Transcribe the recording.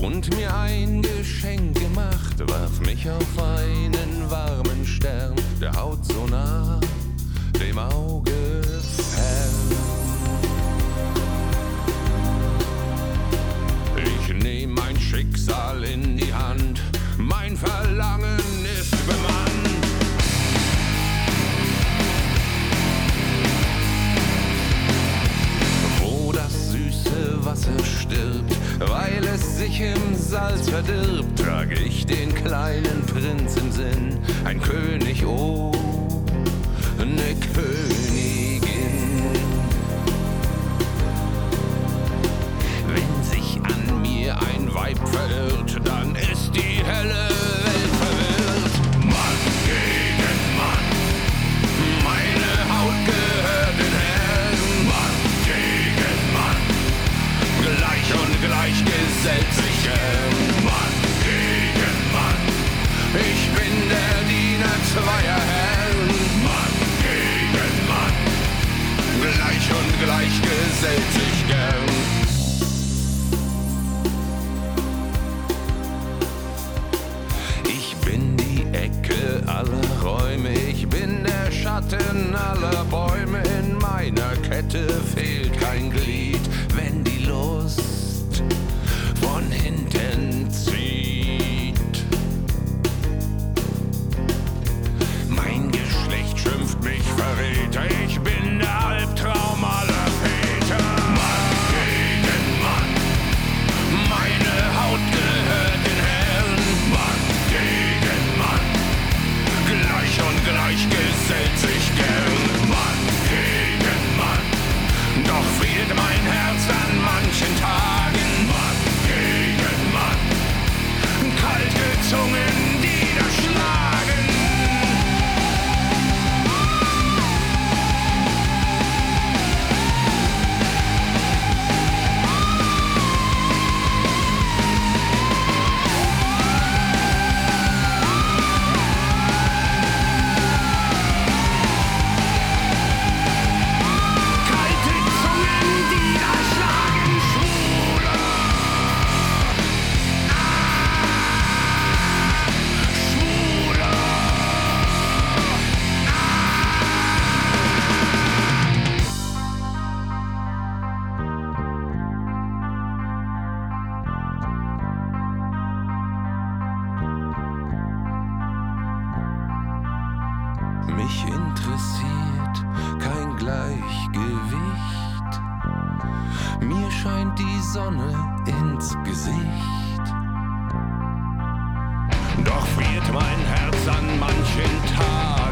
und mir ein Geschenk gemacht, warf mich auf einen warmen Stern, der Haut so nah, dem Auge fern. Ich nehm mein Schicksal in die Hand, mein Verlangen ist bemannt. Wo das süße Wasser stirbt, weil es sich im Salz verdirbt, trage ich den kleinen Prinz im Sinn, ein König, oh, ne Königin. Wenn sich an mir ein Weib verirrt, dann ist die helle Welt verwirrt. Mann gegen Mann, meine Haut gehört den Herren. Mann gegen Mann, gleich und gleich gesellt sich gern. Mann gegen Mann, ich bin der Diener zweier Herren. Mann gegen Mann, gleich und gleich gesellt sich gern. Ich bin die Ecke aller Räume, ich bin der Schatten aller Bäume. In meiner Kette fehlt kein Glied, wenn die Lust von hinten zieht. Mein Geschlecht schimpft mich Verräter, ich bin der Albtraum aller Väter. Mann gegen Mann, meine Haut gehört den Herren. Mann gegen Mann, gleich und gleich gesellt sich gern. Mann gegen Mann, doch friert mein Herz an manchen Tagen. Mann gegen Mann, kalte Zungen, die da schlagen. Kalte Zungen, die da schlagen. Schwuler, Schwuler. Mich interessiert kein Gleichgewicht. Mir scheint die Sonne ins Gesicht. Doch friert mein Herz an manchen Tag.